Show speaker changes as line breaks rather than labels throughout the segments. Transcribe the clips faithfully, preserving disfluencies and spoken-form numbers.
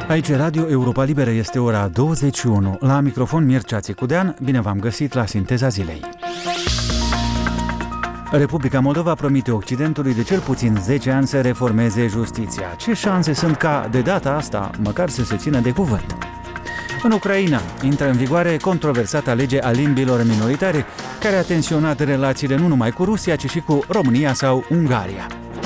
Aici Radio Europa Liberă, este ora douăzeci și unu. La microfon Mircea Țicudean, bine v-am găsit la Sinteza Zilei. Republica Moldova promite Occidentului de cel puțin zece ani să reformeze justiția. Ce șanse sunt ca, de data asta, măcar să se țină de cuvânt? În Ucraina intră în vigoare controversata lege a limbilor minoritare, care a tensionat relațiile nu numai cu Rusia, ci și cu România sau Ungaria.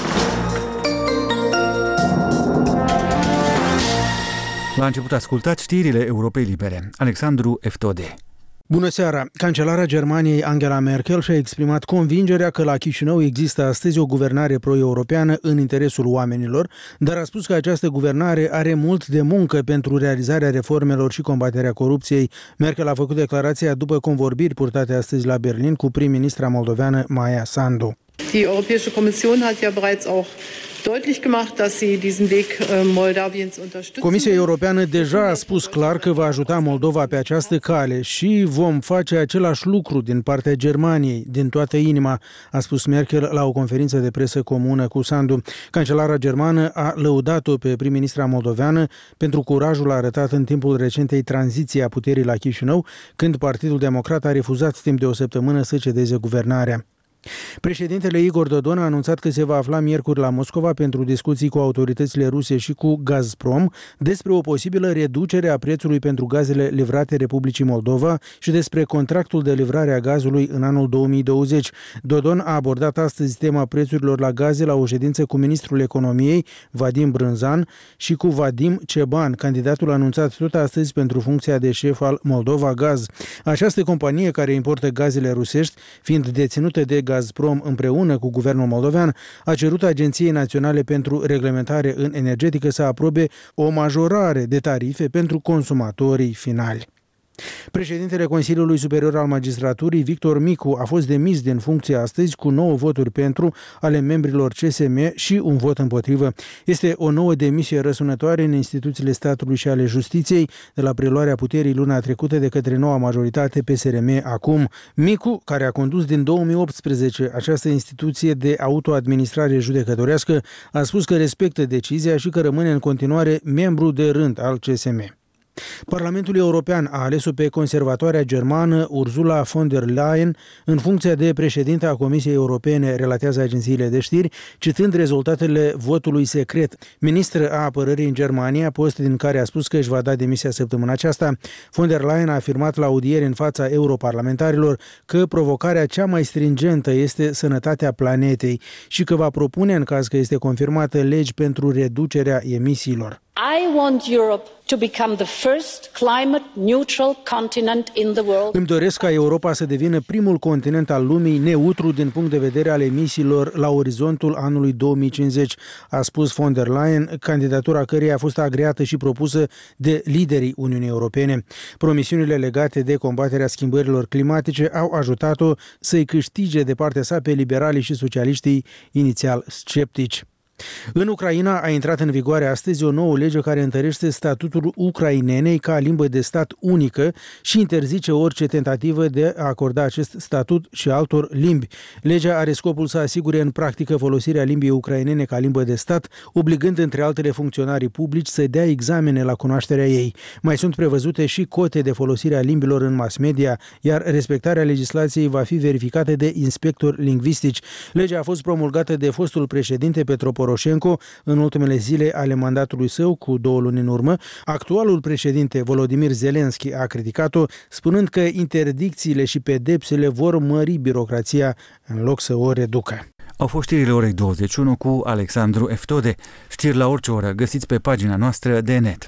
La început ascultați știrile Europei Libere. Alexandru Eftode.
Bună seara! Cancelara Germaniei Angela Merkel și-a exprimat convingerea că la Chișinău există astăzi o guvernare pro-europeană în interesul oamenilor, dar a spus că această guvernare are mult de muncă pentru realizarea reformelor și combaterea corupției. Merkel a făcut declarația după convorbiri purtate astăzi la Berlin cu prim-ministra moldoveană Maia Sandu.
Die Europäische Kommission hat ja bereits auch deutlich gemacht, dass sie diesen Weg Moldawiens unterstützen.
Comisia Europeană deja a spus clar că va ajuta Moldova pe această cale și vom face același lucru din partea Germaniei, din toată inima, a spus Merkel la o conferință de presă comună cu Sandu. Cancelara germană a lăudat-o pe prim-ministra moldoveană pentru curajul arătat în timpul recentei tranziții a puterii la Chișinău, când Partidul Democrat a refuzat timp de o săptămână să cedeze guvernarea. Președintele Igor Dodon a anunțat că se va afla miercuri la Moscova pentru discuții cu autoritățile ruse și cu Gazprom despre o posibilă reducere a prețului pentru gazele livrate Republicii Moldova și despre contractul de livrare a gazului în anul două mii douăzeci. Dodon a abordat astăzi tema prețurilor la gaze la o ședință cu ministrul economiei, Vadim Brânzan, și cu Vadim Ceban, candidatul anunțat tot astăzi pentru funcția de șef al Moldova Gaz. Această companie, care importă gazele rusești, fiind deținută de Gazprom împreună cu guvernul moldovean, a cerut Agenției Naționale pentru Reglementare în Energetică să aprobe o majorare de tarife pentru consumatorii finali. Președintele Consiliului Superior al Magistraturii, Victor Micu, a fost demis din funcție astăzi cu nouă voturi pentru ale membrilor C S M și un vot împotrivă. Este o nouă demisie răsunătoare în instituțiile statului și ale justiției de la preluarea puterii luna trecută de către noua majoritate P S R M acum. Micu, care a condus din două mii optsprezece această instituție de autoadministrare judecătorească, a spus că respectă decizia și că rămâne în continuare membru de rând al C S M. Parlamentul European a ales-o pe conservatoarea germană Ursula von der Leyen în funcția de președinte a Comisiei Europene, relatează agențiile de știri, citând rezultatele votului secret. Ministră a apărării în Germania, post din care a spus că își va da demisia săptămâna aceasta. Von der Leyen a afirmat la audieri în fața europarlamentarilor că provocarea cea mai stringentă este sănătatea planetei și că va propune, în caz că este confirmată, legi pentru reducerea emisiilor.
I want Europe to become the first climate neutral continent in the world.
Îmi doresc ca Europa să devină primul continent al lumii neutru din punct de vedere al emisiilor la orizontul anului două mii cincizeci, a spus von der Leyen, candidatura căreia a fost agreată și propusă de liderii Uniunii Europene. Promisiunile legate de combaterea schimbărilor climatice au ajutat-o să-i câștige de partea sa pe liberalii și socialiștii inițial sceptici. În Ucraina a intrat în vigoare astăzi o nouă lege care întărește statutul ucrainenei ca limbă de stat unică și interzice orice tentativă de a acorda acest statut și altor limbi. Legea are scopul să asigure în practică folosirea limbii ucrainene ca limbă de stat, obligând între altele funcționarii publici să dea examene la cunoașterea ei. Mai sunt prevăzute și cote de folosire a limbilor în mass media, iar respectarea legislației va fi verificată de inspectori lingvistici. Legea a fost promulgată de fostul președinte Petro Poroșenko în ultimele zile ale mandatului său, cu două luni în urmă. Actualul președinte Volodymyr Zelensky a criticat-o, spunând că interdicțiile și pedepsele vor mări birocrația în loc să o reducă.
Au fost știrile orei douăzeci și unu cu Alexandru Eftode. Știri la orice oră găsiți pe pagina noastră de net.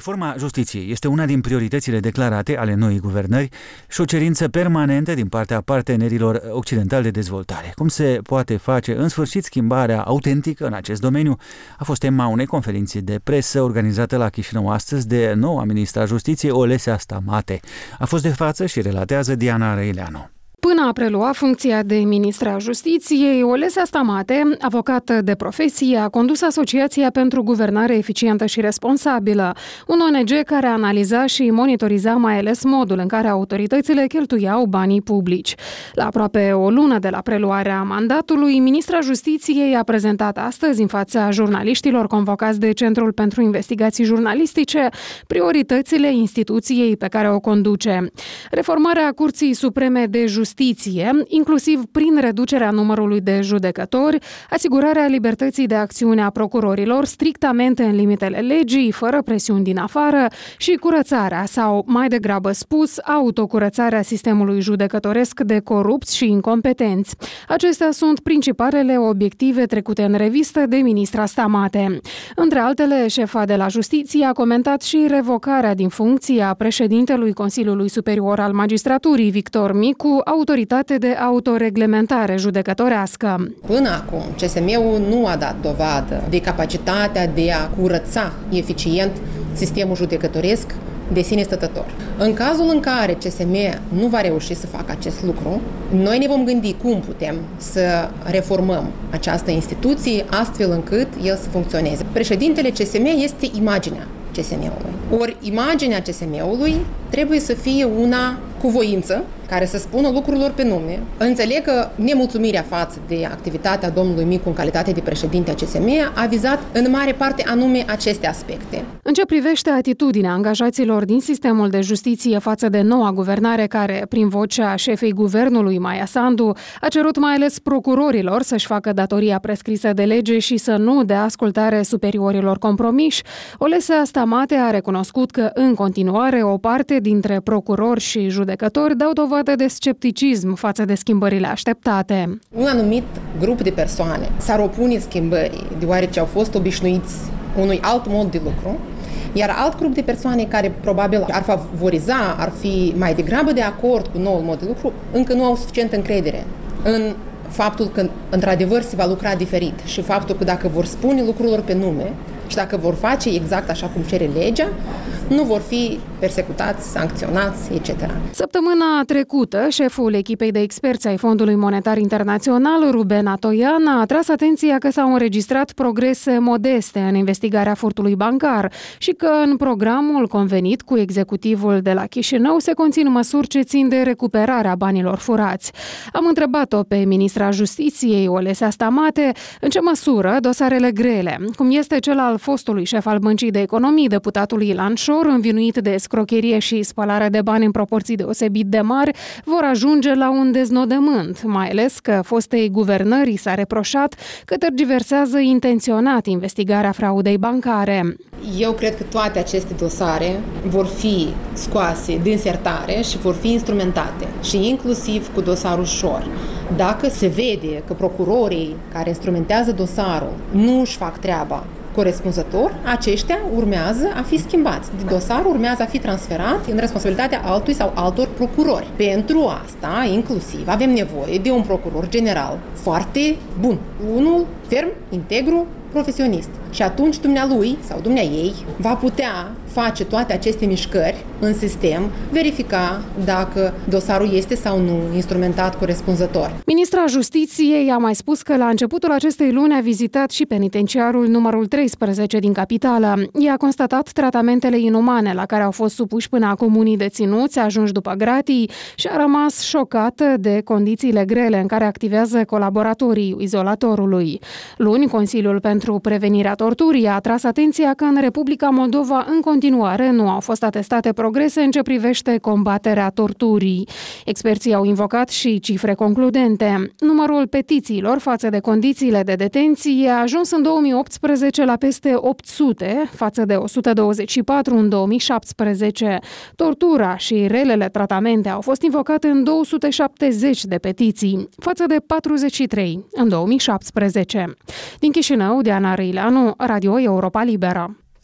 Reforma justiției este una din prioritățile declarate ale noii guvernări și o cerință permanentă din partea partenerilor occidentali de dezvoltare. Cum se poate face în sfârșit schimbarea autentică în acest domeniu a fost tema unei conferințe de presă organizată la Chișinău astăzi de noua ministra Justiției, Olesea Stamate. A fost de față și relatează Diana Răileanu.
Până a prelua funcția de ministra Justiției, Olesea Stamate, avocată de profesie, a condus Asociația pentru Guvernare Eficientă și Responsabilă, un O N G care analiza și monitoriza mai ales modul în care autoritățile cheltuiau banii publici. La aproape o lună de la preluarea mandatului, ministra Justiției a prezentat astăzi în fața jurnaliștilor convocați de Centrul pentru Investigații Jurnalistice prioritățile instituției pe care o conduce. Reformarea Curții Supreme de Justiție, inclusiv prin reducerea numărului de judecători, asigurarea libertății de acțiune a procurorilor strictamente în limitele legii, fără presiuni din afară, și curățarea, sau mai degrabă spus, autocurățarea sistemului judecătoresc de corupți și incompetenți. Acestea sunt principalele obiective trecute în revistă de ministra Stamate. Între altele, șefa de la Justiție a comentat și revocarea din funcție a președintelui Consiliului Superior al Magistraturii, Victor Micu, autoritate de autoreglementare judecătorească.
Până acum, C S M-ul nu a dat dovadă de capacitatea de a curăța eficient sistemul judecătoresc de sine stătător. În cazul în care C S M nu va reuși să facă acest lucru, noi ne vom gândi cum putem să reformăm această instituție astfel încât el să funcționeze. Președintele C S M este imaginea C S M-ului. Ori imaginea C S M-ului trebuie să fie una cu voință, care să spună lucrurilor pe nume. Înțeleg că nemulțumirea față de activitatea domnului Micu în calitate de președinte a C S M a vizat în mare parte anume aceste aspecte.
În ce privește atitudinea angajaților din sistemul de justiție față de noua guvernare care, prin vocea șefei guvernului Maia Sandu, a cerut mai ales procurorilor să-și facă datoria prescrisă de lege și să nu dea ascultare superiorilor compromiși, Olesea Stamate a recunoscut că, în continuare, o parte dintre procurori și judecători dau dovadă de scepticism față de schimbările așteptate.
Un anumit grup de persoane s-ar opune schimbării, deoarece au fost obișnuiți unui alt mod de lucru, iar alt grup de persoane care probabil ar favoriza, ar fi mai degrabă de acord cu noul mod de lucru, încă nu au suficientă încredere în faptul că, într-adevăr, se va lucra diferit și faptul că dacă vor spune lucrurilor pe nume și dacă vor face exact așa cum cere legea, nu vor fi persecutați, sancționați, et cetera.
Săptămâna trecută, șeful echipei de experți ai Fondului Monetar Internațional, Ruben Atoian, a atras atenția că s-au înregistrat progrese modeste în investigarea furtului bancar și că în programul convenit cu executivul de la Chișinău se conțin măsuri ce țin de recuperarea banilor furați. Am întrebat-o pe ministra Justiției, Olesea Stamate, în ce măsură dosarele grele, cum este cel al fostului șef al Băncii de Economii, deputatul Ilan Șor, învinuit de scrocherie și spălare de bani în proporții deosebit de mari, vor ajunge la un deznodământ, mai ales că fostei guvernării s-a reproșat că tergiversează intenționat investigarea fraudei bancare.
Eu cred că toate aceste dosare vor fi scoase din sertare și vor fi instrumentate, și inclusiv cu dosarul Șor. Dacă se vede că procurorii care instrumentează dosarul nu își fac treaba corespunzător, aceștia urmează a fi schimbați. Dosarul urmează a fi transferat în responsabilitatea altui sau altor procurori. Pentru asta, inclusiv, avem nevoie de un procuror general foarte bun. Unul ferm, integru, profesionist. Și atunci dumnealui sau dumneaei va putea face toate aceste mișcări în sistem, verifica dacă dosarul este sau nu instrumentat corespunzător.
Ministra Justiției a mai spus că la începutul acestei luni a vizitat și penitenciarul numărul treisprezece din capitală. Ea a constatat tratamentele inumane la care au fost supuși până acum unii deținuți ajunși după gratii și a rămas șocată de condițiile grele în care activează colaboratorii izolatorului. Luni, Consiliul pentru Prevenirea Torturii a atras atenția că în Republica Moldova în continuare nu au fost atestate progrese în ce privește combaterea torturii. Experții au invocat și cifre concludente. Numărul petițiilor față de condițiile de detenție a ajuns în două mii optsprezece la peste opt sute, față de o sută douăzeci și patru în două mii șaptesprezece. Tortura și relele tratamente au fost invocate în două sute șaptezeci de petiții, față de patruzeci și trei în două mii șaptesprezece. Din Chișinău, Diana Răileanu, Radio Europa Liberă.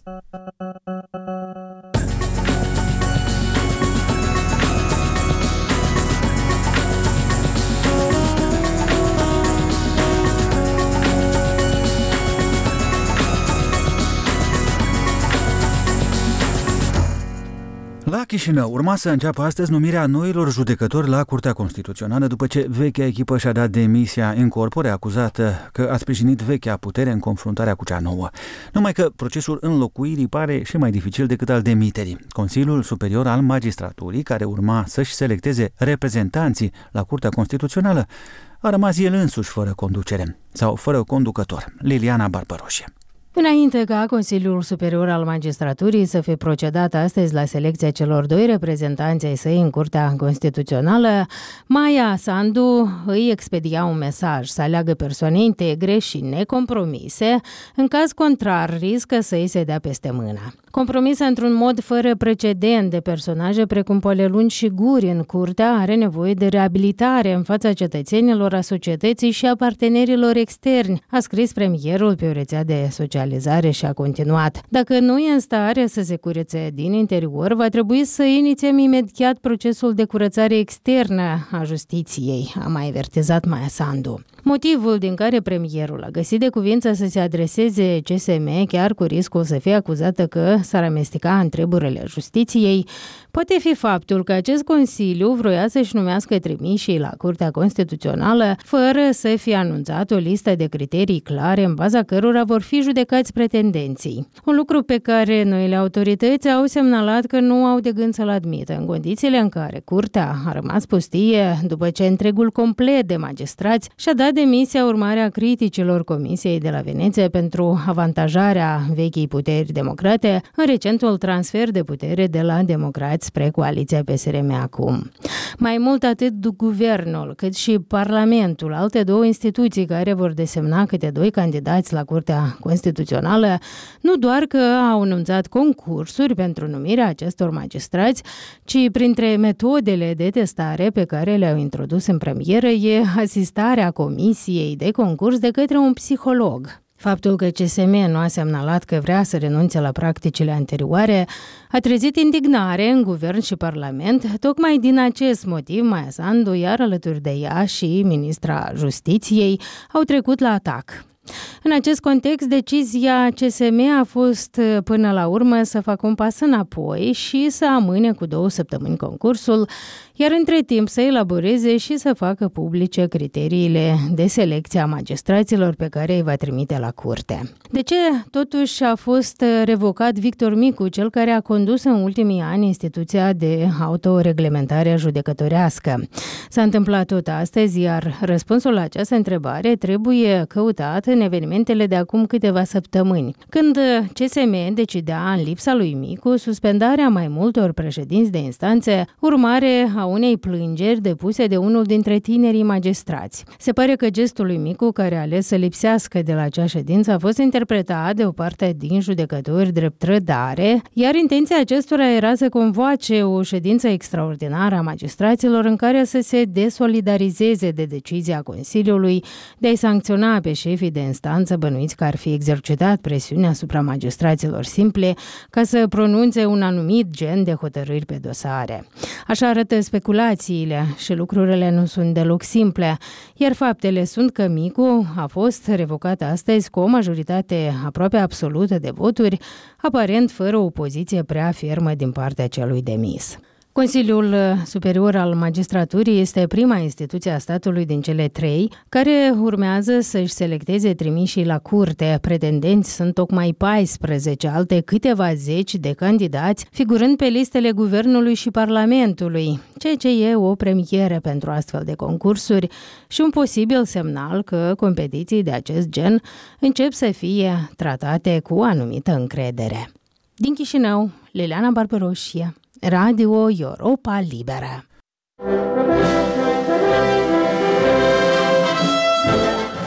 La Chișinău urma să înceapă astăzi numirea noilor judecători la Curtea Constituțională după ce vechea echipă și-a dat demisia in corpore, acuzată că a sprijinit vechea putere în confruntarea cu cea nouă. Numai că procesul înlocuirii pare și mai dificil decât al demiterii. Consiliul Superior al Magistraturii, care urma să-și selecteze reprezentanții la Curtea Constituțională, a rămas el însuși fără conducere sau fără conducător. Liliana Barbaroșie.
Înainte ca Consiliul Superior al Magistraturii să fie procedat astăzi la selecția celor doi reprezentanți ai săi în Curtea Constituțională, Maia Sandu îi expedia un mesaj să aleagă persoane integre și necompromise, în caz contrar riscă să îi se dea peste mână. Compromisă într-un mod fără precedent de personaje precum Polelun și Guri în Curtea, are nevoie de reabilitare în fața cetățenilor, a societății și a partenerilor externi, a scris premierul pe o rețea de socializare și a continuat. Dacă nu e în stare să se curețe din interior, va trebui să inițiem imediat procesul de curățare externă a justiției, a mai avertizat Maia Sandu. Motivul din care premierul a găsit de cuvință să se adreseze C S M, chiar cu riscul să fie acuzată că s-ar amesteca în treburile justiției, poate fi faptul că acest Consiliu vroia să-și numească trimișii la Curtea Constituțională fără să fie anunțat o listă de criterii clare în baza cărora vor fi judecați pretendenții. Un lucru pe care noile autorități au semnalat că nu au de gând să-l admită, în condițiile în care Curtea a rămas pustie după ce întregul complet de magistrați și-a dat demisia urmare a criticilor Comisiei de la Veneția pentru avantajarea vechii puteri democrate în recentul transfer de putere de la democrați spre coaliția P S R M acum. Mai mult atât guvernul, cât și Parlamentul, alte două instituții care vor desemna câte doi candidați la Curtea Constituțională, nu doar că au anunțat concursuri pentru numirea acestor magistrați, ci printre metodele de testare pe care le-au introdus în premieră e asistarea comisiei de concurs de către un psiholog. Faptul că C S M nu a semnalat că vrea să renunțe la practicile anterioare a trezit indignare în guvern și parlament. Tocmai din acest motiv, Maia Sandu, iar alături de ea și ministra Justiției, au trecut la atac. În acest context, decizia C S M a fost până la urmă să facă un pas înapoi și să amâne cu două săptămâni concursul, iar între timp să elaboreze și să facă publice criteriile de selecție a magistraților pe care îi va trimite la curte. De ce totuși a fost revocat Victor Micu, cel care a condus în ultimii ani instituția de autoreglementare judecătorească? S-a întâmplat tot astăzi, iar răspunsul la această întrebare trebuie căutat în evenimentele de acum câteva săptămâni, când C S M decidea, în lipsa lui Micu, suspendarea mai multor președinți de instanțe, urmare a unei plângeri depuse de unul dintre tinerii magistrați. Se pare că gestul lui Micu, care a ales să lipsească de la acea ședință, a fost interpretat de o parte din judecători drept trădare, iar intenția acestora era să convoace o ședință extraordinară a magistraților în care să se desolidarizeze de decizia Consiliului de a-i sancționa pe șefii de instanță bănuiți că ar fi exercitat presiunea asupra magistraților simple ca să pronunțe un anumit gen de hotărâri pe dosare. Așa arată speculațiile și lucrurile nu sunt deloc simple, iar faptele sunt că Micu a fost revocat astăzi cu o majoritate aproape absolută de voturi, aparent fără o opoziție prea fermă din partea celui demis. Consiliul Superior al Magistraturii este prima instituție a statului din cele trei care urmează să-și selecteze trimișii la curte. Pretendenți sunt tocmai paisprezece, alte câteva zeci de candidați, figurând pe listele Guvernului și Parlamentului, ceea ce e o premieră pentru astfel de concursuri și un posibil semnal că competiții de acest gen încep să fie tratate cu anumită încredere. Din Chișinău, Liliana Barbaroșie, Radio Europa Liberă.
An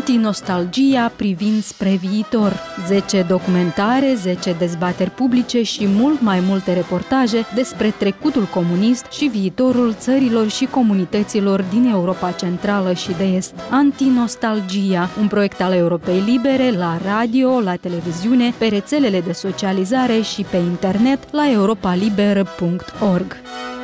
Antinostalgia privind spre viitor. zece documentare, zece dezbateri publice și mult mai multe reportaje despre trecutul comunist și viitorul țărilor și comunităților din Europa Centrală și de Est. Antinostalgia, un proiect al Europei Libere la radio, la televiziune, pe rețelele de socializare și pe internet la europa liberă punct org.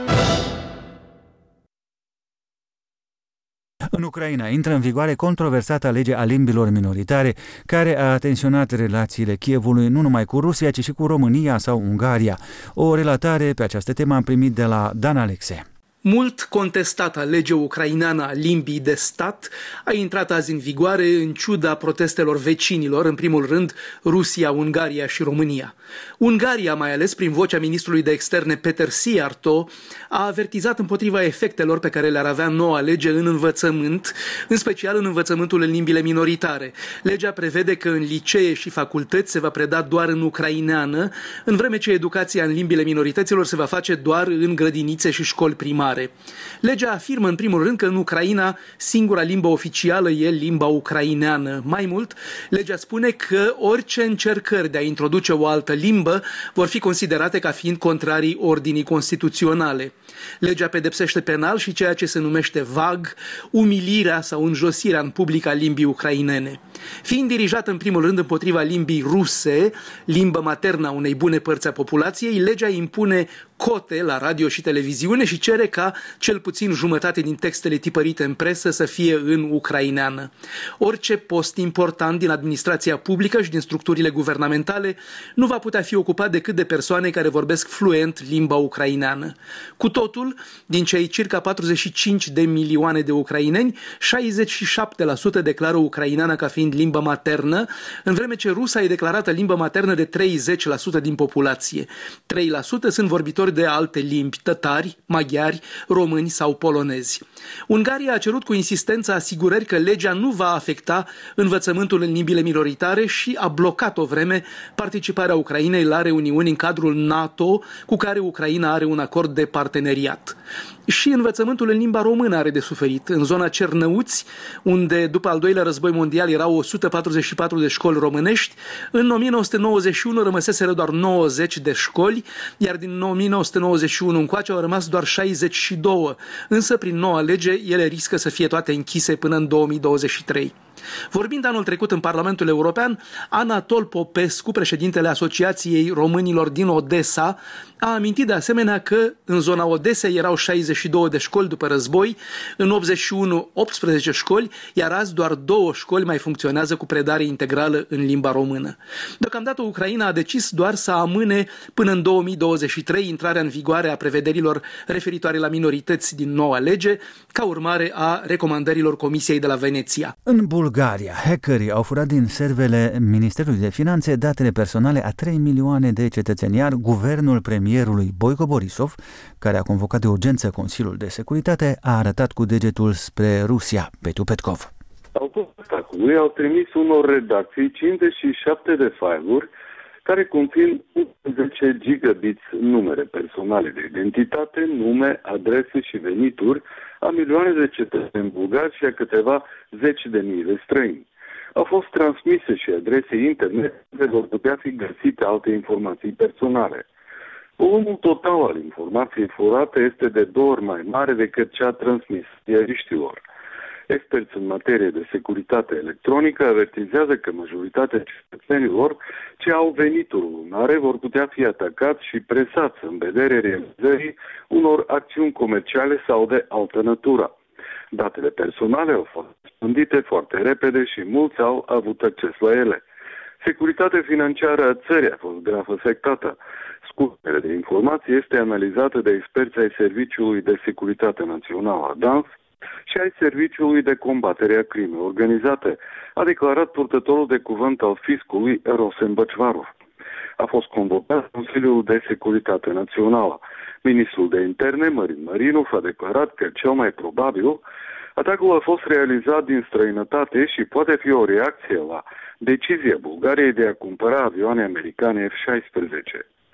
În Ucraina intră în vigoare controversata lege a limbilor minoritare, care a tensionat relațiile Kievului nu numai cu Rusia, ci și cu România sau Ungaria. O relatare pe această temă am primit de la Dan Alexe.
Mult contestata lege ucraineană a limbii de stat a intrat azi în vigoare în ciuda protestelor vecinilor, în primul rând Rusia, Ungaria și România. Ungaria, mai ales prin vocea ministrului de externe Peter Szijjártó, a avertizat împotriva efectelor pe care le-ar avea noua lege în învățământ, în special în învățământul în limbile minoritare. Legea prevede că în licee și facultăți se va preda doar în ucraineană, în vreme ce educația în limbile minorităților se va face doar în grădinițe și școli primare. Legea afirmă în primul rând că în Ucraina singura limbă oficială e limba ucraineană. Mai mult, legea spune că orice încercări de a introduce o altă limbă vor fi considerate ca fiind contrarii ordinii constituționale. Legea pedepsește penal și ceea ce se numește vag, umilirea sau înjosirea în public a limbii ucrainene. Fiind dirijată în primul rând împotriva limbii ruse, limbă maternă a unei bune părți a populației, legea impune cote la radio și televiziune și cere ca cel puțin jumătate din textele tipărite în presă să fie în ucraineană. Orice post important din administrația publică și din structurile guvernamentale nu va putea fi ocupat decât de persoane care vorbesc fluent limba ucraineană. Cu totul, din cei circa patruzeci și cinci de milioane de ucraineni, șaizeci și șapte la sută declară ucraineana ca fiind limba maternă, în vreme ce rusa e declarată limbă maternă de treizeci la sută din populație. trei la sută sunt vorbitori de alte limbi, tătari, maghiari, români sau polonezi. Ungaria a cerut cu insistență asigurări că legea nu va afecta învățământul în limbile minoritare și a blocat o vreme participarea Ucrainei la reuniuni în cadrul NATO, cu care Ucraina are un acord de parteneriat. Și învățământul în limba română are de suferit. În zona Cernăuți, unde după al doilea război mondial erau o sută patruzeci și patru de școli românești, în o mie nouă sute nouăzeci și unu rămăseseră doar nouăzeci de școli, iar din o mie nouă sute nouăzeci și unu încoace au rămas doar șaizeci și doi, însă prin noua lege ele riscă să fie toate închise până în două mii douăzeci și trei. Vorbind anul trecut în Parlamentul European, Anatol Popescu, președintele Asociației Românilor din Odessa, a amintit de asemenea că în zona Odesei erau șaizeci și două de școli după război, în optzeci și unu optsprezece școli, iar azi doar două școli mai funcționează cu predare integrală în limba română. Deocamdată Ucraina a decis doar să amâne până în două mii douăzeci și trei intrarea în vigoare a prevederilor referitoare la minorități din noua lege, ca urmare a recomandărilor Comisiei de la Veneția.
În Bulgaria, hackerii au furat din servele Ministerului de Finanțe datele personale a trei milioane de cetățeni, iar guvernul premierului Boico Borisov, care a convocat de urgență Consiliul de Securitate, a arătat cu degetul spre Rusia. Petu Petkov.
Autoritățile au trimis unor redacții cincizeci și șapte de file-uri care conțin unsprezece gigabits numere personale de identitate, nume, adrese și venituri a milioane de cetățeni bulgari și a câteva zeci de mii de străini. Au fost transmise și adrese internet unde vor putea fi găsite alte informații personale. Volumul total al informației furate este de două ori mai mare decât cea transmisă ziariștilor. Experți în materie de securitate electronică avertizează că majoritatea cetățenilor ce au venituri lunare vor putea fi atacați și presați în vederea realizării unor acțiuni comerciale sau de altă natură. Datele personale au fost răspândite foarte repede și mulți au avut acces la ele. Securitatea financiară a țării a fost grav afectată. Scurgerea de informații este analizată de experți ai Serviciului de Securitate Națională, D A N S, și ai Serviciului de Combatere a Crimei Organizate, a declarat purtătorul de cuvânt al fiscului Rosen Băcvarov. A fost convocat Consiliul de Securitate Națională. Ministrul de Interne, Marin Marinov, a declarat că cel mai probabil atacul a fost realizat din străinătate și poate fi o reacție la decizia Bulgariei de a cumpăra avioane americane F șaisprezece.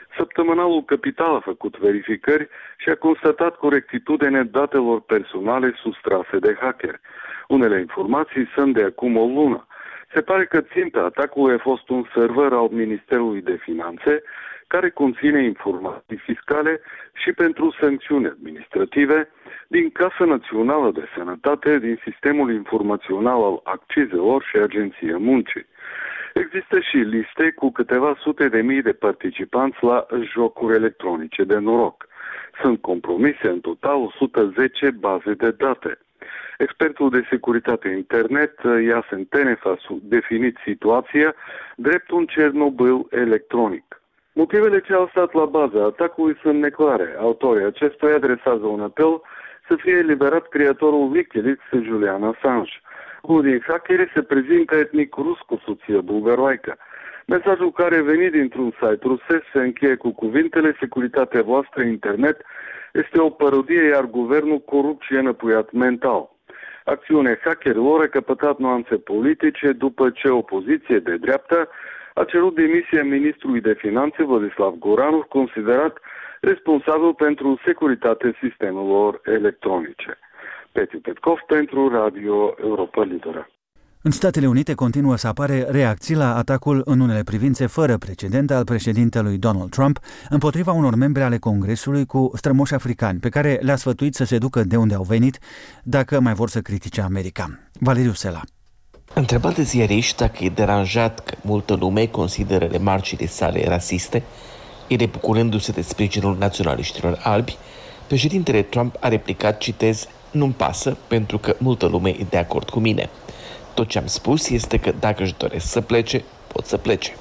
Săptămânalul Capital a făcut verificări și a constatat corectitudine datelor personale sustrase de hacker. Unele informații sunt de acum o lună. Se pare că ținta atacului a fost un server al Ministerului de Finanțe care conține informații fiscale și pentru sancțiuni administrative din Casa Națională de Sănătate, din Sistemul Informațional al Accizelor și Agenția Muncii. Există și liste cu câteva sute de mii de participanți la jocuri electronice de noroc. Sunt compromise în total o sută zece baze de date. Expertul de securitate internet, Iasen Tenef, a definit situația drept un Cernobâl electronic. Motivele ce au stat la baza atacului sunt neclare. Autorii acestuia adresează un apel să fie eliberat creatorul Wikileaks, Julian Assange. Unul din hackeri se prezintă etnic rus cu soție bulgaroaică. Mesajul care a venit dintr-un site rusesc se încheie cu cuvintele: securitatea voastră internet este o parodie, iar guvernul corupt și înăpuiat mental. Acțiunea hackerilor a căpătat nuanțe politice după ce opoziție de dreapta a cerut demisia ministrului de finanțe Vladislav Goranov, considerat responsabil pentru securitatea sistemelor electronice. Petiu Petkov pentru Radio Europa Liberă.
În Statele Unite continuă să apare reacții la atacul în unele privințe fără precedent al președintelui Donald Trump împotriva unor membri ale Congresului cu strămoși africani, pe care le-a sfătuit să se ducă de unde au venit dacă mai vor să critique America. Valeriu Sela.
Întrebat de ziariști dacă e deranjat că multă lume consideră remarcile sale rasiste, ele bucurându-se de sprijinul naționaliștilor albi, președintele Trump a replicat, citez, nu-mi pasă pentru că multă lume e de acord cu mine. Tot ce am spus este că dacă își doresc să plece, pot să plece.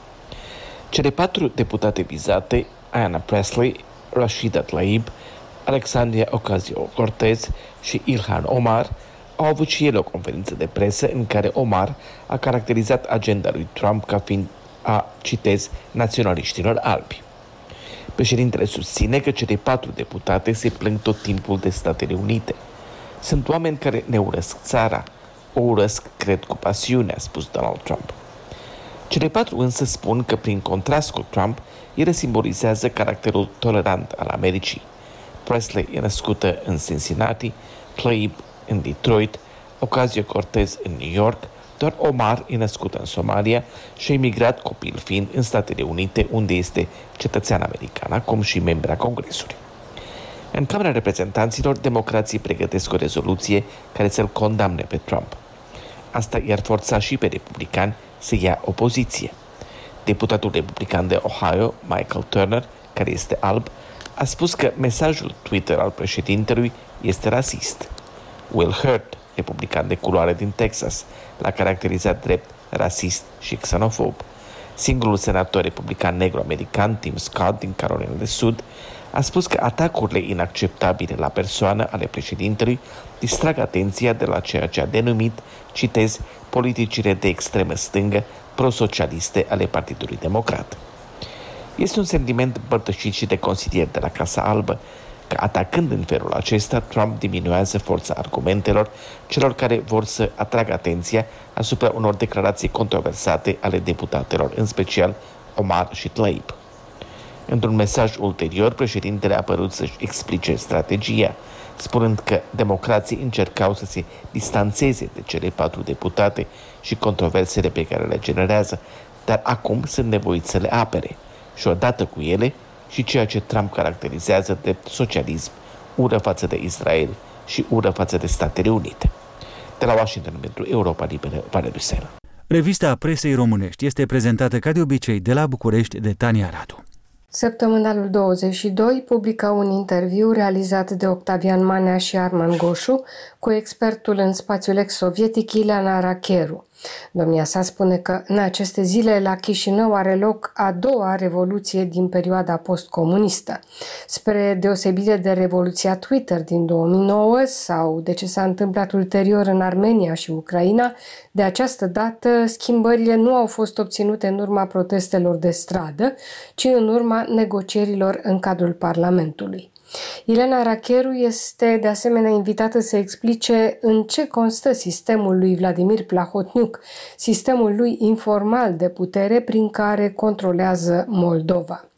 Cele patru deputate vizate, Ayanna Pressley, Rashida Tlaib, Alexandria Ocasio-Cortez și Ilhan Omar, au avut și ele o conferință de presă în care Omar a caracterizat agenda lui Trump ca fiind a, citez, naționaliștilor albi. Președintele susține că cele patru deputate se plâng tot timpul de Statele Unite. Sunt oameni care ne urăsc țara. O urăsc, cred, cu pasiune, a spus Donald Trump. Cele patru însă spun că, prin contrast cu Trump, ele simbolizează caracterul tolerant al Americii. Presley e născută în Cincinnati, Tlaib în Detroit, Ocasio-Cortez în New York, doar Omar e născut în Somalia și a emigrat copil fiind în Statele Unite, unde este cetățean american, acum și membra Congresului. În Camera Reprezentanților, democrații pregătesc o rezoluție care să-l condamne pe Trump. Asta i-ar forța și pe republicani să ia opoziție. Deputatul republican de Ohio, Michael Turner, care este alb, a spus că mesajul Twitter al președintelui este rasist. Will Hurt, republican de culoare din Texas, l-a caracterizat drept rasist și xenofob. Singurul senator republican negru-american, Tim Scott, din Carolina de Sud, a spus că atacurile inacceptabile la persoană ale președintelui distrag atenția de la ceea ce a denumit, citez, politicile de extremă stângă prosocialiste ale Partidului Democrat. Este un sentiment împărtășit și de consilieri de la Casa Albă, că atacând în felul acesta, Trump diminuează forța argumentelor celor care vor să atragă atenția asupra unor declarații controversate ale deputatelor, în special Omar și Tlaib. Într-un mesaj ulterior, președintele a părut să-și explice strategia, spunând că democrații încercau să se distanțeze de cele patru deputate și controversele pe care le generează, dar acum sunt nevoiți să le apere și odată cu ele și ceea ce Trump caracterizează de socialism, ură față de Israel și ură față de Statele Unite. De la Washington pentru Europa Liberă, Valeriu Sela.
Revista presei românești este prezentată ca de obicei de la București de Tania Radu.
Săptămânalul douăzeci și doi publică un interviu realizat de Octavian Manea și Arman Goșu cu expertul în spațiul ex-sovietic Ileana Racheru. Domnia sa spune că în aceste zile la Chișinău are loc a doua revoluție din perioada postcomunistă. Spre deosebire de revoluția Twitter din două mii nouă sau de ce s-a întâmplat ulterior în Armenia și Ucraina, de această dată schimbările nu au fost obținute în urma protestelor de stradă, ci în urma negocierilor în cadrul Parlamentului. Ileana Racheru este de asemenea invitată să explice în ce constă sistemul lui Vladimir Plahotniuc, sistemul lui informal de putere prin care controlează Moldova.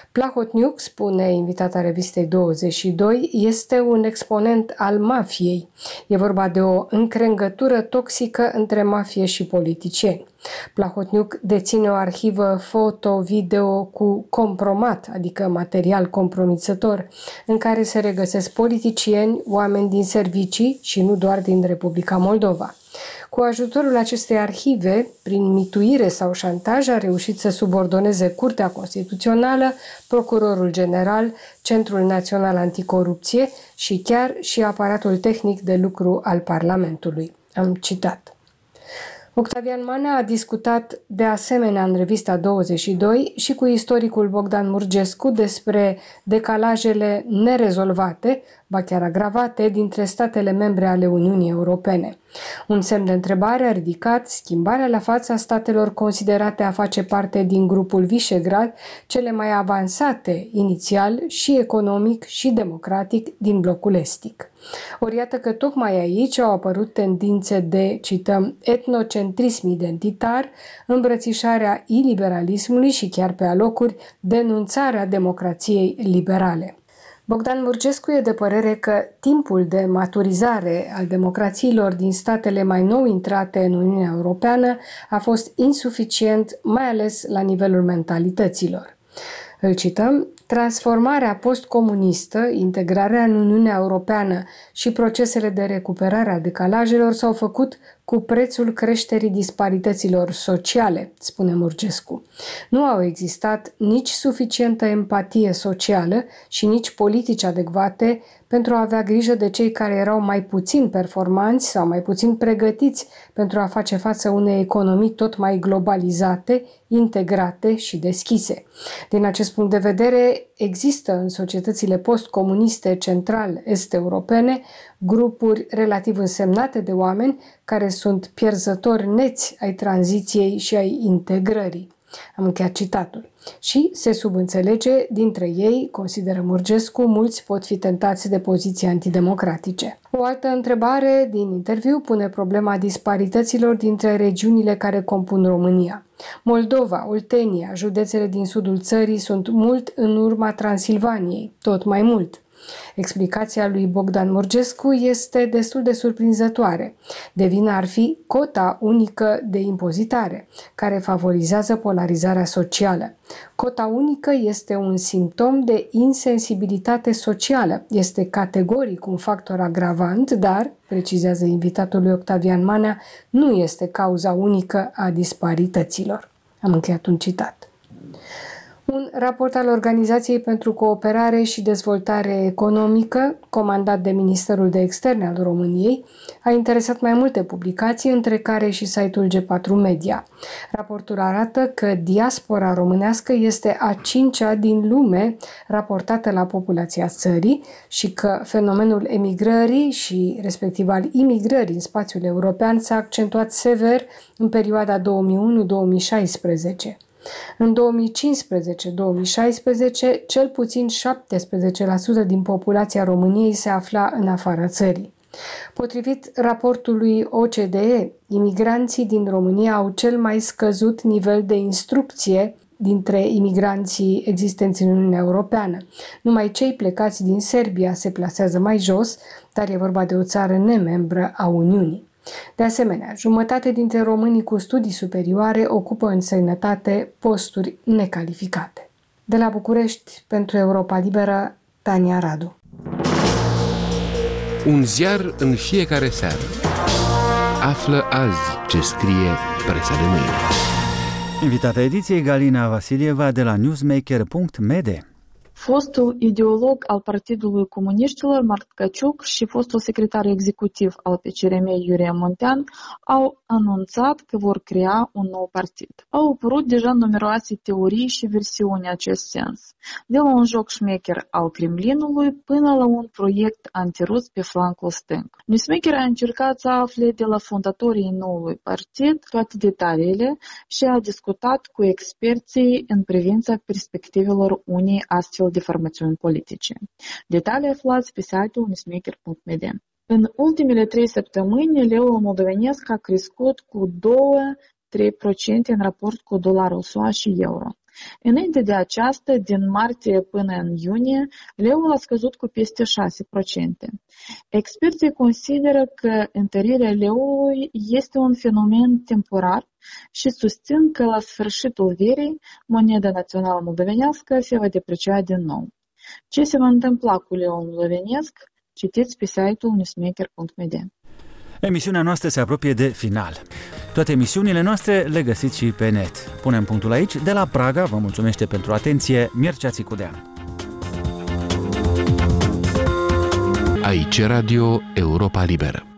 Plahotniuc, spune invitata revistei douăzeci și doi, este un exponent al mafiei. E vorba de o încrengătură toxică între mafie și politicieni. Plahotniuc deține o arhivă foto-video cu compromat, adică material compromițător, în care se regăsesc politicieni, oameni din servicii și nu doar din Republica Moldova. Cu ajutorul acestei arhive, prin mituire sau șantaj, a reușit să subordoneze Curtea Constituțională, Procurorul General, Centrul Național Anticorupție și chiar și aparatul tehnic de lucru al Parlamentului. Am citat. Octavian Manea a discutat de asemenea în revista douăzeci și doi și cu istoricul Bogdan Murgescu despre decalajele nerezolvate, ba chiar agravate, dintre statele membre ale Uniunii Europene. Un semn de întrebare a ridicat schimbarea la fața statelor considerate a face parte din grupul Visegrad, cele mai avansate inițial și economic și democratic din blocul estic. Ori iată că tocmai aici au apărut tendințe de, cităm, etnocentrism identitar, îmbrățișarea iliberalismului și chiar pe alocuri denunțarea democrației liberale. Bogdan Murgescu e de părere că timpul de maturizare al democrațiilor din statele mai nou intrate în Uniunea Europeană a fost insuficient, mai ales la nivelul mentalităților. Îl cităm, transformarea postcomunistă, integrarea în Uniunea Europeană și procesele de recuperare a decalajelor s-au făcut cu prețul creșterii disparităților sociale, spune Murgescu. Nu au existat nici suficientă empatie socială și nici politici adecvate pentru a avea grijă de cei care erau mai puțin performanți sau mai puțin pregătiți pentru a face față unei economii tot mai globalizate, integrate și deschise. Din acest punct de vedere, există în societățile postcomuniste central-est europene grupuri relativ însemnate de oameni care sunt pierzători neți ai tranziției și ai integrării. Am încheiat citatul. Și se subînțelege, dintre ei, consideră Murgescu, mulți pot fi tentați de poziții antidemocratice. O altă întrebare din interviu pune problema disparităților dintre regiunile care compun România. Moldova, Oltenia, județele din sudul țării sunt mult în urma Transilvaniei, tot mai mult. Explicația lui Bogdan Murgescu este destul de surprinzătoare. De vină ar fi cota unică de impozitare, care favorizează polarizarea socială. Cota unică este un simptom de insensibilitate socială. Este categoric un factor agravant, dar, precizează invitatul lui Octavian Manea, nu este cauza unică a disparităților. Am încheiat un citat. Un raport al Organizației pentru Cooperare și Dezvoltare Economică, comandat de Ministerul de Externe al României, a interesat mai multe publicații, între care și site-ul G patru Media. Raportul arată că diaspora românească este a cincea din lume raportată la populația țării și că fenomenul emigrării și respectiv al imigrării în spațiul european s-a accentuat sever în perioada două mii unu - două mii șaisprezece. În două mii cincisprezece - două mii șaisprezece, cel puțin șaptesprezece la sută din populația României se afla în afara țării. Potrivit raportului O C D E, imigranții din România au cel mai scăzut nivel de instrucție dintre imigranții existenți în Uniunea Europeană. Numai cei plecați din Serbia se plasează mai jos, dar e vorba de o țară nemembră a Uniunii. De asemenea, jumătate dintre românii cu studii superioare ocupă în străinătate posturi necalificate. De la București, pentru Europa Liberă, Tania Radu.
Un ziar în fiecare seară. Află azi ce scrie presa de mâine.
Invitata ediției Galina Vasilieva de la newsmaker punct m d.
Fostul ideolog al Partidului Comuniștilor, Marc Tkăciuc, și fostul secretar executiv al P C R M, Iurie Muntean, au anunțat că vor crea un nou partid. Au apărut deja numeroase teorii și versiuni în acest sens, de la un joc șmecher al Kremlinului până la un proiect antirus pe flancul stâng. Newsmaker a încercat să afle de la fondatorii noului partid toate detaliile și a discutat cu experții în privința perspectivelor unei astfel de formațiuni politice. Detalii aflați pe site-ul newsmaker punct m d. În ultimele trei săptămâni, leul moldovenesc a crescut cu doi - trei la sută în raport cu dolarul S U A și euro. Înainte de aceasta, din martie până în iunie, leul a scăzut cu peste șase la sută. Experții consideră că întărirea leului este un fenomen temporar și susțin că la sfârșitul verii, moneda națională moldovenească se va deprecia din nou. Ce se va întâmpla cu leul moldovenesc? Citiți pe site-ul newsmaker punct m d.
Emisiunea noastră se apropie de final. Toate emisiunile noastre le găsiți și pe net. Punem punctul aici. De la Praga vă mulțumește pentru atenție Mircea Țicudean.
Aici Radio Europa Liberă.